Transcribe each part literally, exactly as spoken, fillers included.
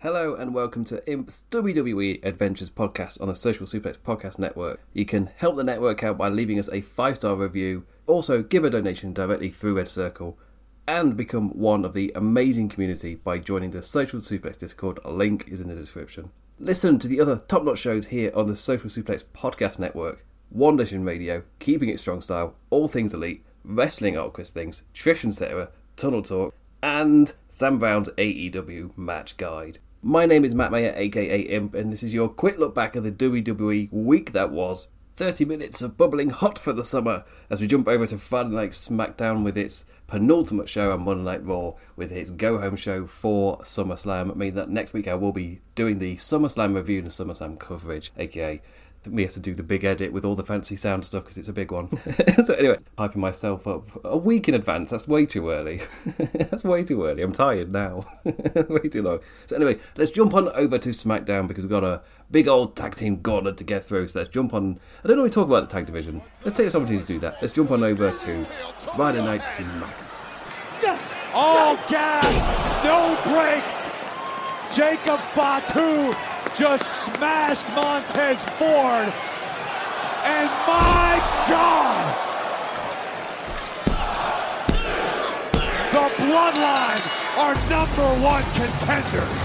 Hello and welcome to Imp's W W E Adventures podcast on the Social Suplex Podcast Network. You can help the network out by leaving us a five-star review, also give a donation directly through Red Circle, and become one of the amazing community by joining the Social Suplex Discord. A link is in the description. Listen to the other top-notch shows here on the Social Suplex Podcast Network. One Nation Radio, Keeping It Strong Style, All Things Elite, Wrestling Awkward Things, Trish and Sarah, Tunnel Talk, and Sam Brown's A E W Match Guide. My name is Matt Mayer, aka Imp, and this is your quick look back at the W W E week that was. thirty minutes of bubbling hot for the summer as we jump over to Friday Night SmackDown with its penultimate show and Monday Night Raw with its go-home show for SummerSlam. I mean that next week I will be doing the SummerSlam review and the SummerSlam coverage, aka we have to do the big edit with all the fancy sound stuff because it's a big one. So anyway, hyping myself up a week in advance, that's way too early. That's way too early, I'm tired now. Way too long. So anyway, let's jump on over to SmackDown because we've got a big old tag team gauntlet to get through. So let's jump on, I don't know we talk about the tag division. Let's take this opportunity to do that. Let's jump on over to Friday Night SmackDown. All gas, no brakes. Jacob Fatu just smashed Montez Ford. And my God! The Bloodline are number one contenders.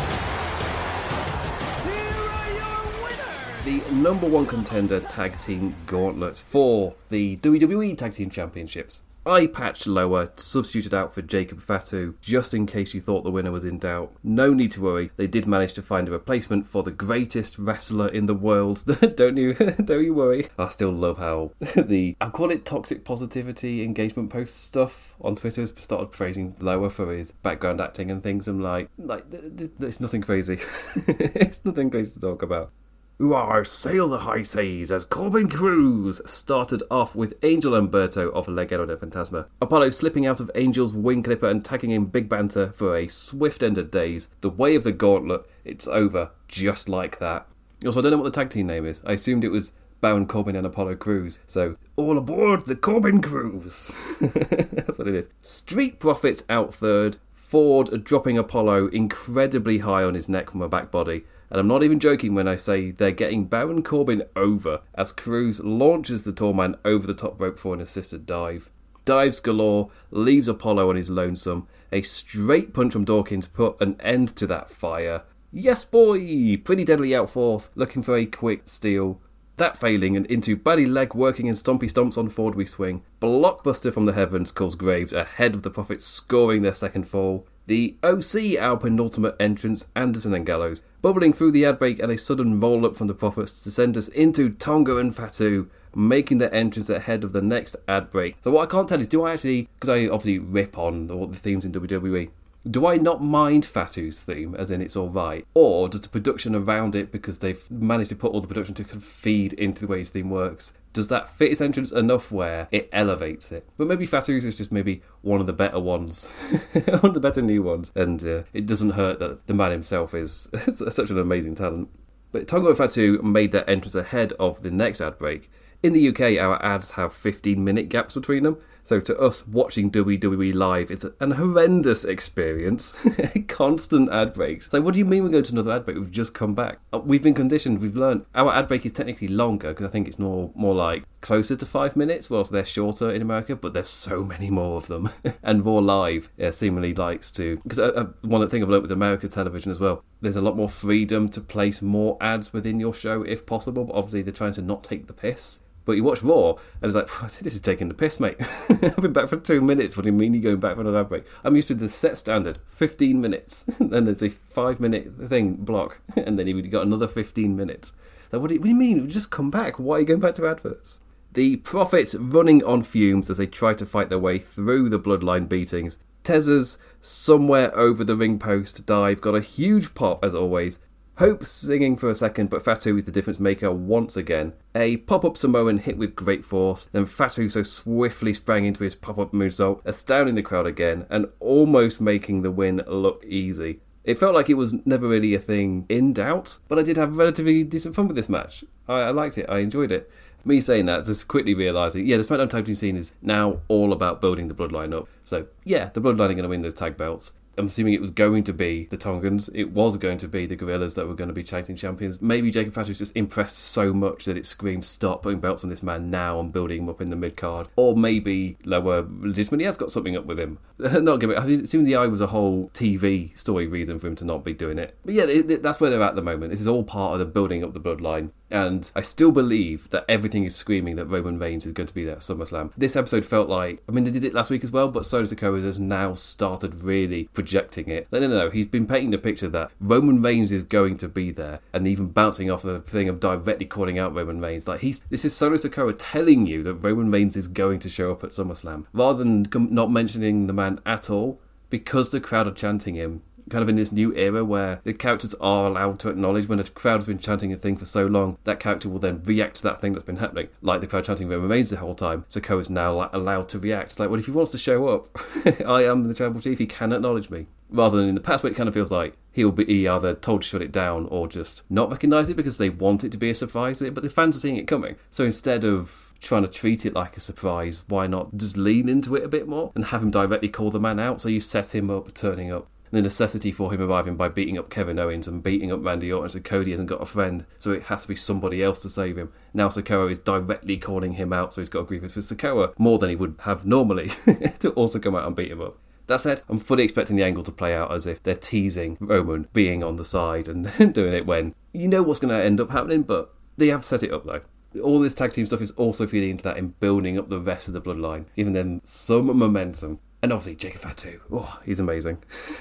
The number one contender tag team gauntlet for the W W E Tag Team Championships. Eye patch lower, substituted out for Jacob Fatu, just in case you thought the winner was in doubt. No need to worry, they did manage to find a replacement for the greatest wrestler in the world. Don't you don't you worry. I still love how the, I call it toxic positivity engagement post stuff on Twitter has started praising Lower for his background acting and things. I'm like, like it's nothing crazy. It's nothing crazy to talk about. Ooh, sail the high seas as Corbin Cruz started off with Angel Umberto of Legado del Fantasma. Apollo slipping out of Angel's wing clipper and tagging in Big Banter for a swift end of days. The way of the gauntlet, it's over just like that. Also, I don't know what the tag team name is. I assumed it was Baron Corbin and Apollo Crews. So, all aboard the Corbin Crews. That's what it is. Street Profits out third. Ford dropping Apollo incredibly high on his neck from a back body. And I'm not even joking when I say they're getting Baron Corbin over as Cruz launches the tall man over the top rope for an assisted dive. Dives galore, leaves Apollo on his lonesome. A straight punch from Dawkins put an end to that fire. Yes boy! Pretty Deadly out fourth, looking for a quick steal. That failing and into Buddy leg working and stompy stomps on Ford we swing. Blockbuster from the heavens calls Graves ahead of the Profits scoring their second fall. The O C, our penultimate entrance, Anderson and Gallows, bubbling through the ad break and a sudden roll-up from the Profits to send us into Tonga and Fatu, making their entrance ahead of the next ad break. So what I can't tell is, do I actually, because I obviously rip on all the themes in W W E, do I not mind Fatu's theme, as in it's alright? Or does the production around it, because they've managed to put all the production to kind of feed into the way his theme works, does that fit his entrance enough where it elevates it? But maybe Fatu's is just maybe one of the better ones. One of the better new ones. And uh, it doesn't hurt that the man himself is such an amazing talent. But Tonga and Fatu made their entrance ahead of the next ad break. In the U K, our ads have fifteen minute gaps between them. So to us, watching W W E live, it's an horrendous experience. Constant ad breaks. So what do you mean we're going to another ad break? We've just come back. We've been conditioned, we've learned. Our ad break is technically longer because I think it's more, more like closer to five minutes, whilst they're shorter in America, but there's so many more of them. And Raw Live yeah, seemingly likes to... Because uh, one thing I've learned with American television as well, there's a lot more freedom to place more ads within your show if possible, but obviously they're trying to not take the piss. But you watch Raw, and it's like, this is taking the piss, mate. I've been back for two minutes. What do you mean you're going back for another ad break? I'm used to the set standard, fifteen minutes. Then there's a five-minute thing, block. And then you've got another fifteen minutes. Like, what do you, what do you mean? Just come back. Why are you going back to adverts? The Profits running on fumes as they try to fight their way through the Bloodline beatings. Tezza's somewhere over the ring post dive got a huge pop, as always. Hope singing for a second, but Fatu is the difference maker once again. A pop-up Samoan hit with great force, then Fatu so swiftly sprang into his pop-up moonsault, astounding the crowd again, and almost making the win look easy. It felt like it was never really a thing in doubt, but I did have relatively decent fun with this match. I, I liked it, I enjoyed it. Me saying that, just quickly realising, yeah, the SmackDown Tag Team scene is now all about building the Bloodline up. So, yeah, the Bloodline are going to win the tag belts. I'm assuming it was going to be the Tongans. It was going to be the Gorillas that were going to be tag team champions. Maybe Jacob Fatu's just impressed so much that it screams, stop putting belts on this man now and building him up in the mid-card. Or maybe Lower legitimately has got something up with him. Not giving. I assume the Eye was a whole T V story reason for him to not be doing it. But yeah, it, it, that's where they're at the moment. This is all part of the building up the bloodline. And I still believe that everything is screaming that Roman Reigns is going to be there at SummerSlam. This episode felt like, I mean, they did it last week as well, but Solo Sikoa has now started really projecting it. No, no, no, he's been painting the picture that Roman Reigns is going to be there, and even bouncing off the thing of directly calling out Roman Reigns. Like, he's this is Solo Sikoa telling you that Roman Reigns is going to show up at SummerSlam, rather than not mentioning the man at all, because the crowd are chanting him. Kind of in this new era where the characters are allowed to acknowledge when a crowd has been chanting a thing for so long, that character will then react to that thing that's been happening. Like the crowd chanting Roman Reigns the whole time, Sikoa is now allowed to react. It's like, well, if he wants to show up, I am the Tribal Chief, he can acknowledge me. Rather than in the past where it kind of feels like he'll be either told to shut it down or just not recognise it because they want it to be a surprise, but the fans are seeing it coming. So instead of trying to treat it like a surprise, why not just lean into it a bit more and have him directly call the man out? So you set him up turning up. The necessity for him arriving by beating up Kevin Owens and beating up Randy Orton, so Cody hasn't got a friend, so it has to be somebody else to save him. Now Sikoa is directly calling him out, so he's got a grievance with Sikoa more than he would have normally to also come out and beat him up. That said, I'm fully expecting the angle to play out as if they're teasing Roman being on the side and doing it when you know what's going to end up happening, but they have set it up though. All this tag team stuff is also feeding into that in building up the rest of the bloodline, giving them some momentum. And obviously, Jacob Fatu, oh, he's amazing.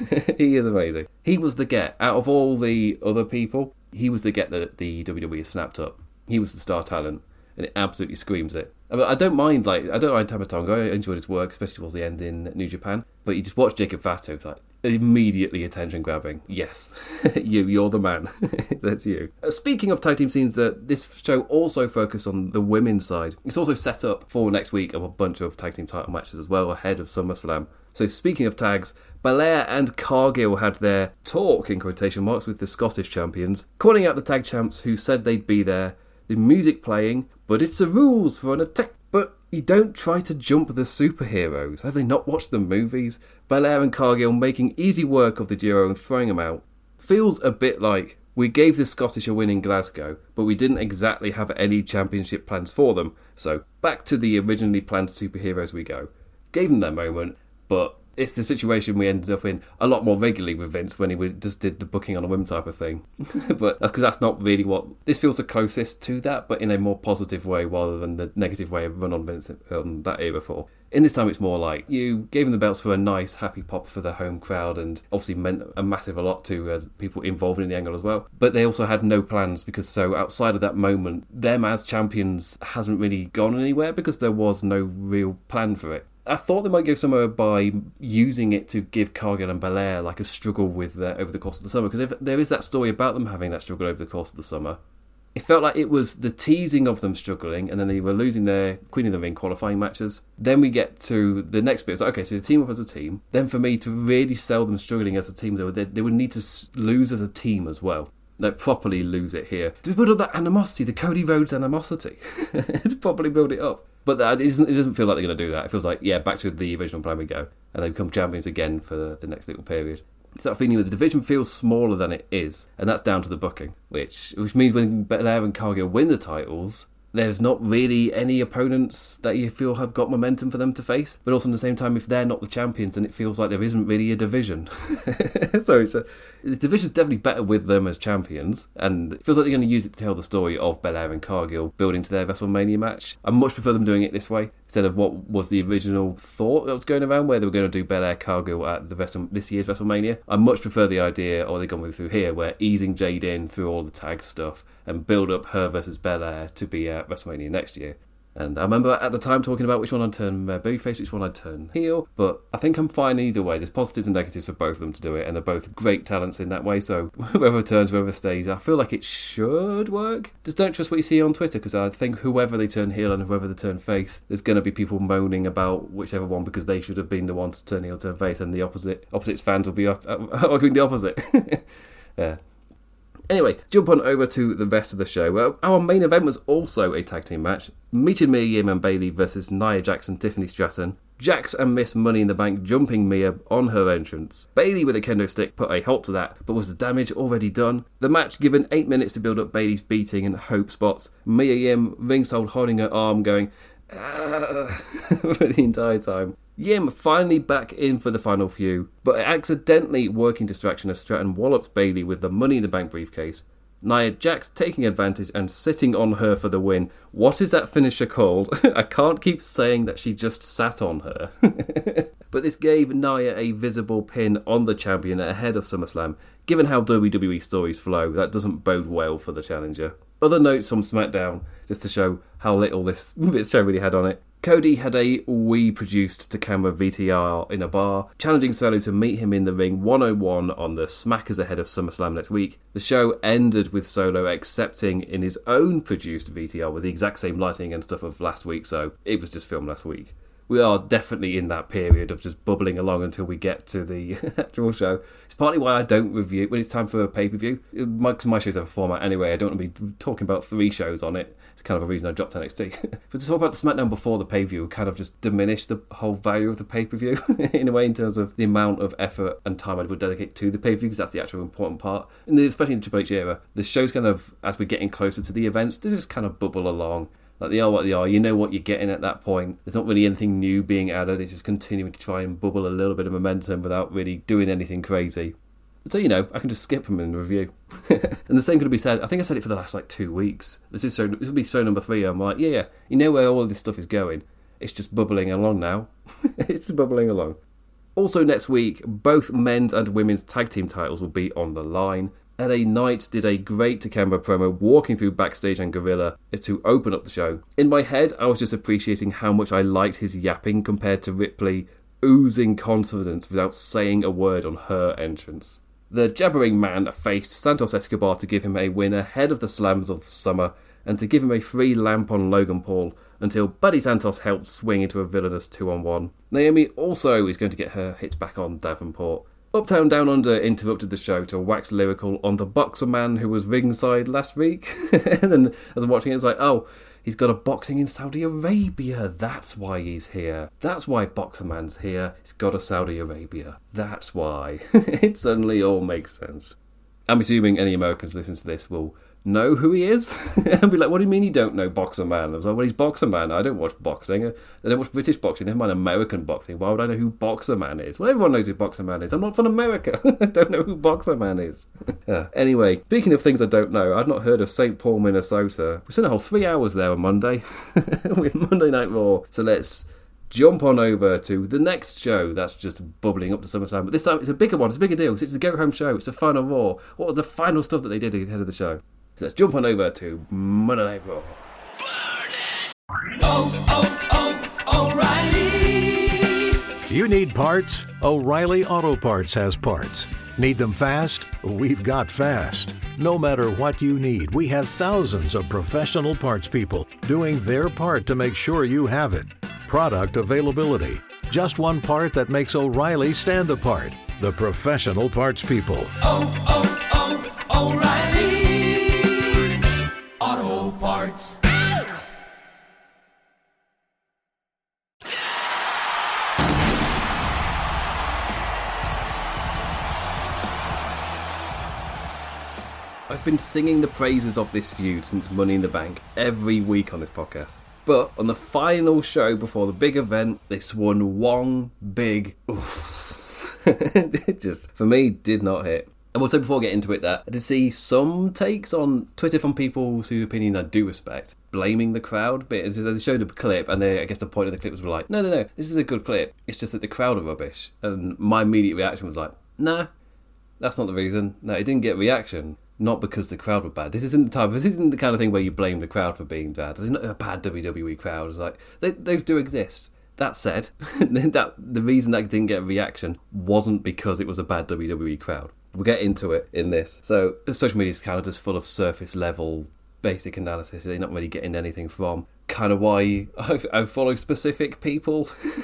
He is amazing. He was the get. Out of all the other people, he was the get that the W W E snapped up. He was the star talent, and it absolutely screams it. I mean, I don't mind, like, I don't mind Tama Tonga. I enjoyed his work, especially towards the end in New Japan. But you just watch Jacob Fatu, it's like, immediately attention grabbing. Yes, you, you're the man. That's you. Uh, speaking of tag team scenes, uh, this show also focused on the women's side. It's also set up for next week of a bunch of tag team title matches as well ahead of SummerSlam. So speaking of tags, Belair and Cargill had their talk, in quotation marks, with the Scottish champions, calling out the tag champs who said they'd be there, the music playing, but it's the rules for an attack. But you don't try to jump the superheroes. Have they not watched the movies? Belair and Cargill making easy work of the duo and throwing them out. Feels a bit like, we gave the Scottish a win in Glasgow, but we didn't exactly have any championship plans for them. So back to the originally planned superheroes we go. Gave them their moment, but it's the situation we ended up in a lot more regularly with Vince when he just did the booking on a whim type of thing. But that's because that's not really what... This feels the closest to that, but in a more positive way rather than the negative way of run on Vince um, that era for. In this time, it's more like you gave them the belts for a nice, happy pop for the home crowd and obviously meant a massive a lot to uh, people involved in the angle as well. But they also had no plans because so outside of that moment, them as champions hasn't really gone anywhere because there was no real plan for it. I thought they might go somewhere by using it to give Cargill and Belair like a struggle with uh, over the course of the summer, because there is that story about them having that struggle over the course of the summer. It felt like it was the teasing of them struggling, and then they were losing their Queen of the Ring qualifying matches. Then we get to the next bit. It's like, okay, so they team up as a team. Then for me to really sell them struggling as a team, they would, they would need to lose as a team as well. Like, properly lose it here. To build up that animosity, the Cody Rhodes animosity. To properly build it up. But that isn't, it doesn't feel like they're going to do that. It feels like, yeah, back to the original plan we go. And they become champions again for the, the next little period. It's that feeling that the division feels smaller than it is. And that's down to the booking. Which which means when Belair and Cargill win the titles, there's not really any opponents that you feel have got momentum for them to face. But also at the same time, if they're not the champions, then it feels like there isn't really a division. so it's a, the division's definitely better with them as champions. And it feels like they're going to use it to tell the story of Belair and Cargill building to their WrestleMania match. I much prefer them doing it this way, instead of what was the original thought that was going around, where they were going to do Belair Cargill at the Wrestle- this year's WrestleMania. I much prefer the idea, or they've gone with through here, where easing Jade in through all the tag stuff and build up her versus Belair to be at WrestleMania next year. And I remember at the time talking about which one I'd turn uh, babyface, which one I'd turn heel, but I think I'm fine either way. There's positives and negatives for both of them to do it, and they're both great talents in that way, so whoever turns, whoever stays, I feel like it should work. Just don't trust what you see on Twitter, because I think whoever they turn heel and whoever they turn face, there's going to be people moaning about whichever one because they should have been the one to turn heel, turn face, and the opposite opposites fans will be up, uh, arguing the opposite. Yeah. Anyway, jump on over to the rest of the show. Well, our main event was also a tag team match. Michin, Mia Yim and Bayley versus Nia Jax and Tiffany Stratton. Jax and Miss Money in the Bank jumping Mia on her entrance. Bayley with a kendo stick put a halt to that, but was the damage already done? The match given eight minutes to build up Bayley's beating and hope spots. Mia Yim ringside holding her arm going, ah, for the entire time. Yim finally back in for the final few, but accidentally working distraction as Stratton wallops Bayley with the Money in the Bank briefcase. Nia Jax taking advantage and sitting on her for the win. What is that finisher called? I can't keep saying that she just sat on her. But this gave Nia a visible pin on the champion ahead of SummerSlam. Given how W W E stories flow, that doesn't bode well for the challenger. Other notes from SmackDown, just to show how little this, this show really had on it. Cody had a we-produced to camera V T R in a bar, challenging Solo to meet him in the ring one oh one on the Smackers ahead of SummerSlam next week. The show ended with Solo accepting in his own produced V T R with the exact same lighting and stuff of last week, so it was just filmed last week. We are definitely in that period of just bubbling along until we get to the actual show. It's partly why I don't review when it's time for a pay-per-view. My, my shows have a format anyway. I don't want to be talking about three shows on it. It's kind of a reason I dropped N X T. But to talk about the SmackDown before the pay-per-view would kind of just diminish the whole value of the pay-per-view in a way in terms of the amount of effort and time I would dedicate to the pay-per-view, because that's the actual important part. And especially in the Triple H era, the shows kind of, as we're getting closer to the events, they just kind of bubble along. Like they are what they are, you know what you're getting at that point. There's not really anything new being added, it's just continuing to try and bubble a little bit of momentum without really doing anything crazy. So, you know, I can just skip them in the review. And the same could be said, I think I said it for the last like two weeks. This is so, this will be show number three. I'm like, yeah, yeah, you know where all of this stuff is going. It's just bubbling along now. It's just bubbling along. Also next week, both men's and women's tag team titles will be on the line. L A Knight did a great Takemura promo walking through backstage and Gorilla to open up the show. In my head, I was just appreciating how much I liked his yapping compared to Ripley oozing confidence without saying a word on her entrance. The jabbering man faced Santos Escobar to give him a win ahead of the slams of summer and to give him a free lamp on Logan Paul until Buddy Santos helped swing into a villainous two on one. Naomi also is going to get her hits back on Davenport. Uptown Down Under interrupted the show to wax lyrical on the Boxer Man who was ringside last week. And then as I'm watching it, it's like, oh, he's got a boxing in Saudi Arabia. That's why he's here. That's why Boxer Man's here. He's got a Saudi Arabia. That's why. It suddenly all makes sense. I'm assuming any Americans listening to this will know who he is and be like, what do you mean you don't know Boxer Man? I was like, well, he's Boxer Man. I don't watch boxing. I don't watch British boxing. Never mind American boxing. Why would I know who Boxer Man is? Well, everyone knows who Boxer Man is. I'm not from America. I don't know who Boxer Man is. Yeah. Anyway, speaking of things I don't know, I'd not heard of Saint Paul, Minnesota. We spent a whole three hours there on Monday with Monday Night Raw. So let's jump on over to the next show that's just bubbling up to summertime. But this time it's a bigger one. It's a bigger deal because it's the Go Home show. It's the final Raw. What was the final stuff that they did ahead of the show? So let's jump on over to Monday Night Raw. Oh, oh, oh, O'Reilly! You need parts? O'Reilly Auto Parts has parts. Need them fast? We've got fast. No matter what you need, we have thousands of professional parts people doing their part to make sure you have it. Product availability. Just one part that makes O'Reilly stand apart. The professional parts people. Oh, oh, oh, O'Reilly! Auto Parts. I've been singing the praises of this feud since Money in the Bank every week on this podcast. But on the final show before the big event, they swung one big oof. It just, for me, did not hit. I will say before I get into it that I did see some takes on Twitter from people whose opinion I do respect, blaming the crowd. But they showed a clip, and they, I guess the point of the clip was like, no, no, no, this is a good clip. It's just that the crowd are rubbish. And my immediate reaction was like, nah, that's not the reason. No, it didn't get reaction. Not because the crowd were bad. This isn't the type. This isn't the kind of thing where you blame the crowd for being bad. It's not a bad W W E crowd. It's like they, those do exist. That said, that the reason that didn't get a reaction wasn't because it was a bad W W E crowd. We'll get into it in this. So social media is kind of just full of surface level basic analysis. They're not really getting anything from. kind of why I, I follow specific people.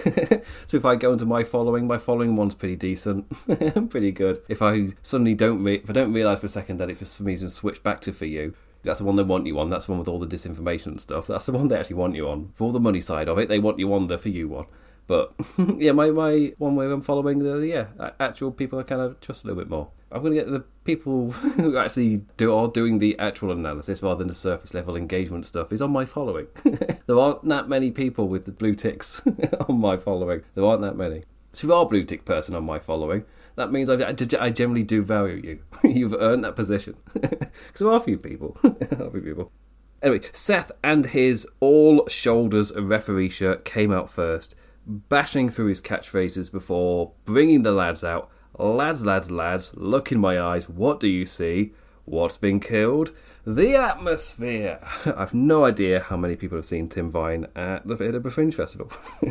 So if I go into my following, my following one's pretty decent, pretty good. If I suddenly don't, re- if I don't realise for a second that it for some reason switched back to For You, that's the one they want you on. That's the one with all the disinformation and stuff. That's the one they actually want you on. For all the money side of it, they want you on the For You one. But yeah, my, my one where I'm following the yeah actual people I kind of trust a little bit more. I'm going to get the people who actually do are doing the actual analysis rather than the surface level engagement stuff is on my following. There aren't that many people with the blue ticks on my following. There aren't that many. So if you are a blue tick person on my following, that means I, I generally do value you. You've earned that position. Because there are a few people. a few people. Anyway, Seth and his all shoulders referee shirt came out first, bashing through his catchphrases before bringing the lads out. Lads, lads, lads, look in my eyes. What do you see? What's been killed? The atmosphere. I've no idea how many people have seen Tim Vine at the Edinburgh Fringe Festival.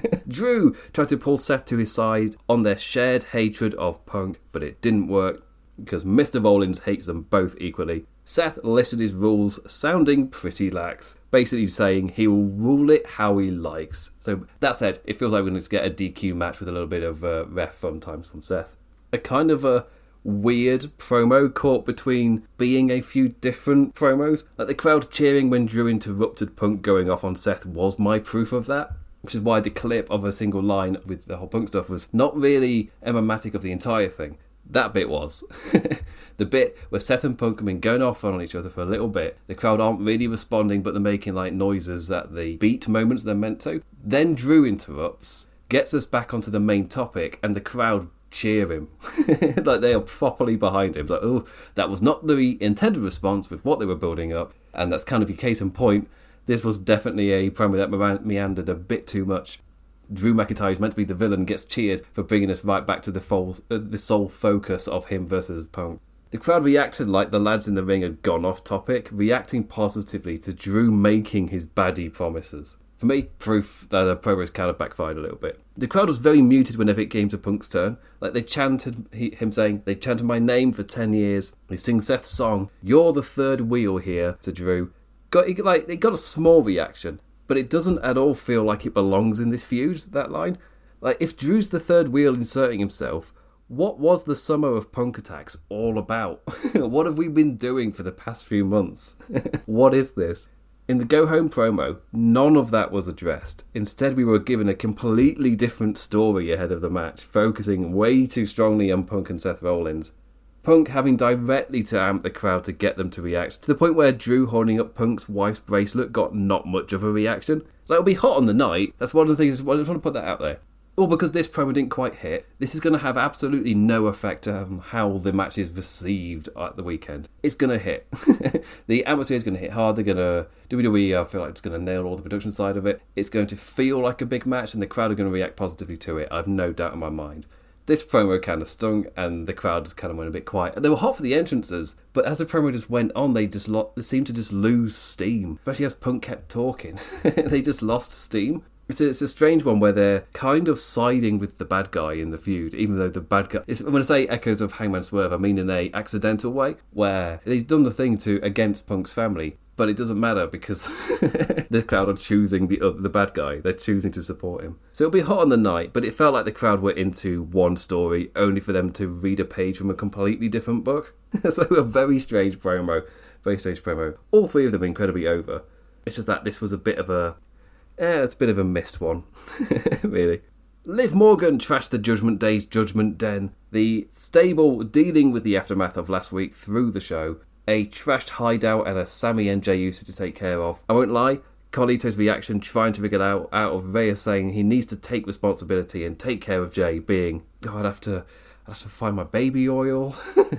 Drew tried to pull Seth to his side on their shared hatred of Punk, but it didn't work because Mister Rollins hates them both equally. Seth listed his rules sounding pretty lax, basically saying he will rule it how he likes. So that said, it feels like we're going to get a D Q match with a little bit of uh, ref fun times from Seth. A kind of a weird promo caught between being a few different promos. Like the crowd cheering when Drew interrupted Punk going off on Seth was my proof of that, which is why the clip of a single line with the whole Punk stuff was not really emblematic of the entire thing. That bit was. The bit where Seth and Punk have been going off on each other for a little bit. The crowd aren't really responding, but they're making like noises at the beat moments they're meant to. Then Drew interrupts, gets us back onto the main topic, and the crowd cheer him. Like they are properly behind him. Like, oh, that was not the intended response with what they were building up. And that's kind of your case in point. This was definitely a promo that meandered a bit too much. Drew McIntyre is meant to be the villain, gets cheered for bringing us right back to the, full, uh, the sole focus of him versus Punk. The crowd reacted like the lads in the ring had gone off topic, reacting positively to Drew making his baddie promises. For me, proof that a promo kind of backfired a little bit. The crowd was very muted whenever it came to Punk's turn. Like they chanted he, him saying, they chanted my name for ten years. They sing Seth's song, "You're the third wheel here," to Drew. Got it, like it got a small reaction, but it doesn't at all feel like it belongs in this feud, that line. Like if Drew's the third wheel inserting himself, what was the summer of Punk attacks all about? What have we been doing for the past few months? What is this? In the Go Home promo, none of that was addressed. Instead, we were given a completely different story ahead of the match, focusing way too strongly on Punk and Seth Rollins. Punk having directly to amp the crowd to get them to react, to the point where Drew holding up Punk's wife's bracelet got not much of a reaction. Like, it'll be hot on the night. That's one of the things, I just want to put that out there. Or because this promo didn't quite hit, this is going to have absolutely no effect on how the match is received at the weekend. It's going to hit. The atmosphere is going to hit hard. They're going to... W W E, I feel like it's going to nail all the production side of it. It's going to feel like a big match and the crowd are going to react positively to it. I have no doubt in my mind. This promo kind of stung and the crowd just kind of went a bit quiet. And they were hot for the entrances, but as the promo just went on, they just lo- they seemed to just lose steam. Especially as Punk kept talking. They just lost steam. It's a, it's a strange one where they're kind of siding with the bad guy in the feud, even though the bad guy... It's, when I say echoes of Hangman Swerve, I mean in a accidental way, where they've done the thing to against Punk's family, but it doesn't matter because the crowd are choosing the uh, the bad guy. They're choosing to support him. So it'll be hot on the night, but it felt like the crowd were into one story, only for them to read a page from a completely different book. So a very strange promo. Very strange promo. All three of them incredibly over. It's just that this was a bit of a... Eh, it's a bit of a missed one, really. Liv Morgan trashed the Judgment Day's Judgment Den. The stable dealing with the aftermath of last week through the show. A trashed hideout and a Sammy and Jey Uso to take care of. I won't lie, Carlito's reaction trying to figure it out, out of Rhea saying he needs to take responsibility and take care of Jey being, oh, I'd have to... I have to find my baby oil.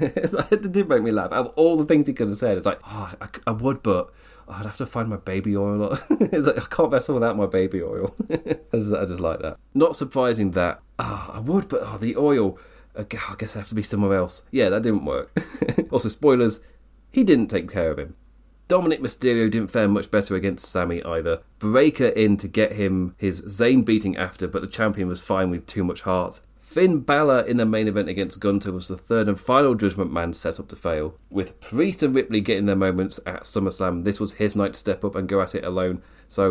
It did make me laugh. Out of all the things he could have said, it's like, oh, I, I would, but oh, I'd have to find my baby oil. It's like, I can't mess without my baby oil. I, just, I just like that. Not surprising that, oh, I would, but oh, the oil, I guess I have to be somewhere else. Yeah, that didn't work. Also, spoilers, he didn't take care of him. Dominic Mysterio didn't fare much better against Sammy either. Breaker in to get him his Zayn beating after, but the champion was fine with too much heart. Finn Balor in the main event against Gunther was the third and final Judgment Man set up to fail. With Priest and Ripley getting their moments at SummerSlam, this was his night to step up and go at it alone. So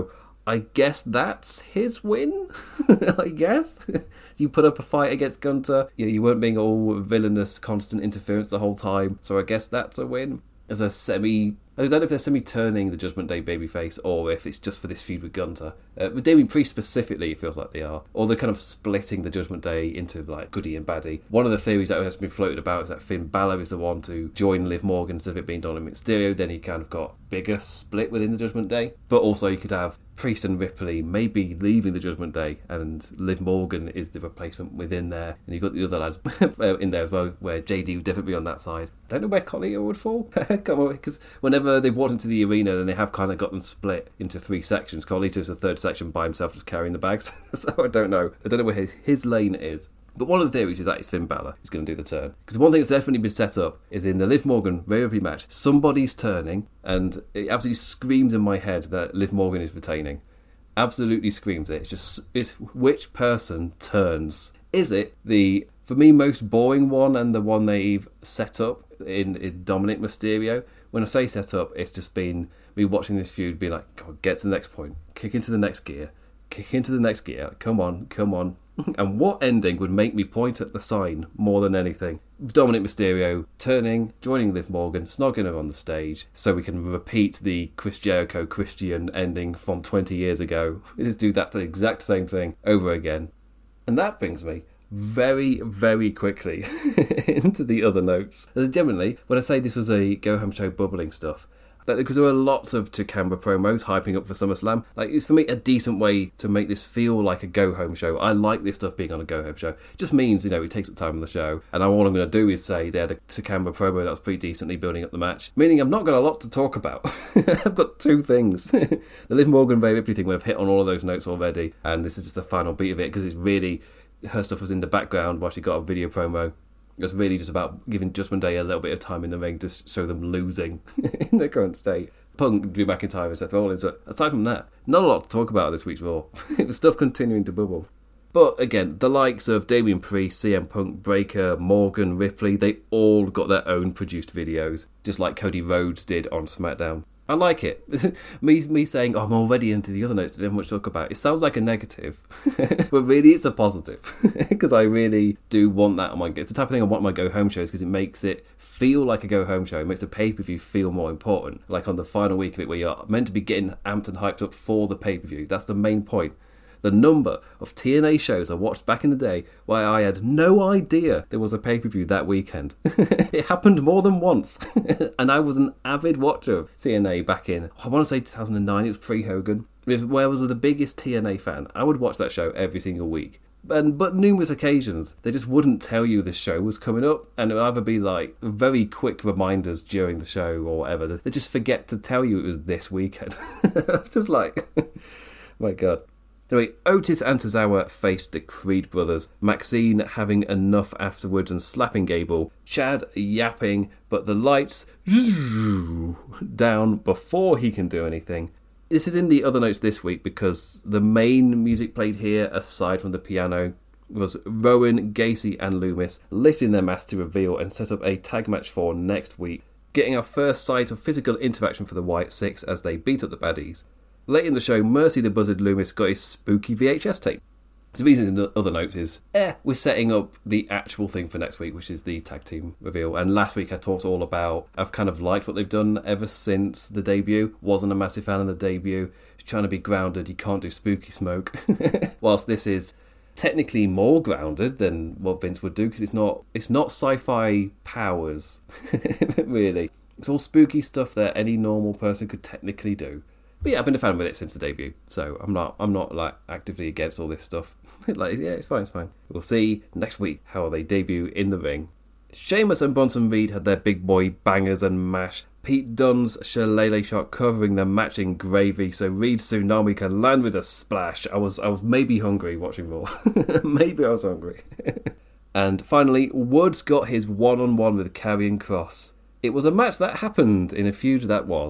I guess that's his win, I guess. You put up a fight against Gunther, you, you weren't being all villainous, constant interference the whole time, so I guess that's a win. As a semi... I don't know if they're semi-turning the Judgment Day babyface or if it's just for this feud with Gunther. Uh, with Damien Priest specifically, it feels like they are. Or they're kind of splitting the Judgment Day into like goodie and baddie. One of the theories that has been floated about is that Finn Balor is the one to join Liv Morgan instead of it being Dominic Mysterio. Then he kind of got bigger split within the Judgment Day. But also you could have Priest and Ripley maybe leaving the Judgment Day and Liv Morgan is the replacement within there. And you've got the other lads in there as well, where J D would definitely be on that side. Don't know where Collier would fall. Come on, because whenever they've walked into the arena, then they have kind of got them split into three sections. Colito's the third section by himself, just carrying the bags. So I don't know. I don't know where his, his lane is. But one of the theories is that it's Finn Balor who's going to do the turn. Because one thing that's definitely been set up is in the Liv Morgan Rhea Ripley match, somebody's turning, and it absolutely screams in my head that Liv Morgan is retaining. Absolutely screams it. It's just it's which person turns. Is it the, for me, most boring one and the one they've set up in, in Dominic Mysterio? When I say set up, it's just been me watching this feud, being like, come on, get to the next point, kick into the next gear, kick into the next gear, come on, come on. And what ending would make me point at the sign more than anything? Dominic Mysterio turning, joining Liv Morgan, snogging her on the stage, so we can repeat the Chris Jericho Christian ending from twenty years ago. We just do that the exact same thing over again. And that brings me very, very quickly into the other notes. As generally, when I say this was a Go Home Show bubbling stuff, that because there were lots of Takamba promos hyping up for SummerSlam. Like, it's for me a decent way to make this feel like a go-home show. I like this stuff being on a go-home show. It just means, you know, it takes up time on the show. And all I'm going to do is say they had a Takamba promo that was pretty decently building up the match. Meaning I've not got a lot to talk about. I've got two things. The Liv Morgan Rhea Ripley thing, we've hit on all of those notes already. And this is just the final beat of it because it's really... her stuff was in the background while she got a video promo. It was really just about giving Judgment Day a little bit of time in the ring to show them losing in their current state. Punk, Drew McIntyre and Seth Rollins. So aside from that, not a lot to talk about this week's Raw. It was stuff continuing to bubble. But again, the likes of Damian Priest, C M Punk, Breaker, Morgan, Ripley, they all got their own produced videos, just like Cody Rhodes did on SmackDown. I like it. me me saying, oh, I'm already into the other notes, I didn't have much to talk about. It sounds like a negative, but really it's a positive. Because I really do want that on my... It's the type of thing I want on my go-home shows because it makes it feel like a go-home show. It makes the pay-per-view feel more important. Like on the final week of it where you're meant to be getting amped and hyped up for the pay-per-view. That's the main point. The number of T N A shows I watched back in the day where I had no idea there was a pay-per-view that weekend. It happened more than once. And I was an avid watcher of T N A back in, I want to say two thousand nine, it was pre-Hogan. Where I was the biggest T N A fan. I would watch that show every single week. And, but numerous occasions, they just wouldn't tell you this show was coming up. And it would either be like very quick reminders during the show or whatever. They just forget to tell you it was this weekend. Just like, my God. Anyway, Otis and Tozawa faced the Creed brothers, Maxine having enough afterwards and slapping Gable, Chad yapping, but the lights down before he can do anything. This is in the other notes this week because the main music played here, aside from the piano, was Rowan, Gacy and Loomis lifting their masks to reveal and set up a tag match for next week, getting our first sight of physical interaction for the White Six as they beat up the baddies. Late in the show, Mercy the Buzzard Loomis got his spooky V H S tape. The reason in the other notes is, eh, we're setting up the actual thing for next week, which is the tag team reveal. And last week I talked all about, I've kind of liked what they've done ever since the debut. Wasn't a massive fan of the debut. Trying to be grounded, you can't do spooky smoke. Whilst this is technically more grounded than what Vince would do, because it's not, it's not sci-fi powers, really. It's all spooky stuff that any normal person could technically do. But yeah, I've been a fan with it since the debut, so I'm not I'm not like actively against all this stuff. Like, yeah, it's fine, it's fine. We'll see next week how they debut in the ring. Sheamus and Bronson Reed had their big boy bangers and mash. Pete Dunne's shillelagh shot covering the matching gravy, so Reed's tsunami can land with a splash. I was I was maybe hungry watching Raw. Maybe I was hungry. And finally, Woods got his one-on-one with Karrion Kross. It was a match that happened in a feud that was.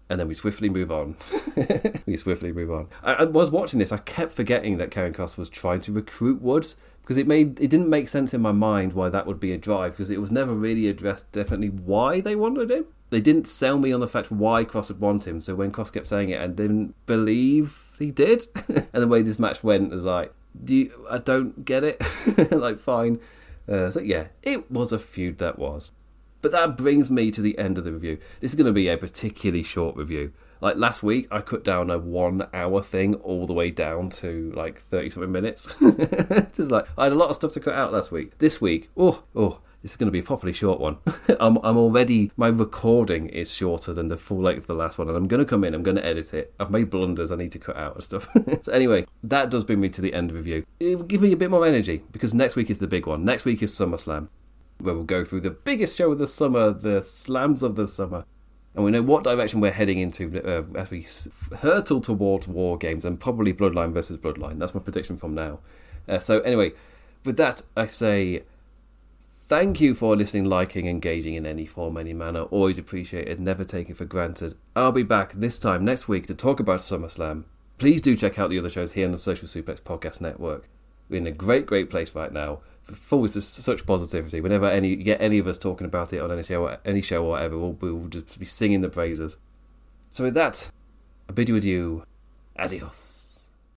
And then we swiftly move on. we swiftly move on. I, I was watching this, I kept forgetting that Karrion Kross was trying to recruit Woods, because it made it didn't make sense in my mind why that would be a drive, because it was never really addressed definitely why they wanted him. They didn't sell me on the fact why Kross would want him, so when Kross kept saying it, I didn't believe he did. And the way this match went was like, do you, I don't get it. Like, fine. Uh, so yeah, it was a feud that was. But that brings me to the end of the review. This is going to be a particularly short review. Like last week, I cut down a one-hour thing all the way down to like thirty-something minutes. Just like, I had a lot of stuff to cut out last week. This week, oh, oh, this is going to be a properly short one. I'm, I'm already, my recording is shorter than the full length of the last one, and I'm going to come in, I'm going to edit it. I've made blunders I need to cut out and stuff. So anyway, that does bring me to the end of the review. It will give me a bit more energy, because next week is the big one. Next week is SummerSlam, where we'll go through the biggest show of the summer, the slams of the summer. And we know what direction we're heading into uh, as we hurtle towards War Games and probably Bloodline versus Bloodline. That's my prediction from now. Uh, so anyway, with that, I say thank you for listening, liking, engaging in any form, any manner. Always appreciated, never taken for granted. I'll be back this time next week to talk about SummerSlam. Please do check out the other shows here on the Social Suplex Podcast Network. We're in a great, great place right now. Full of such positivity. Whenever any get any of us talking about it on any show, any show or whatever, we'll, we'll just be singing the praises. So with that, I bid you adieu. Adios.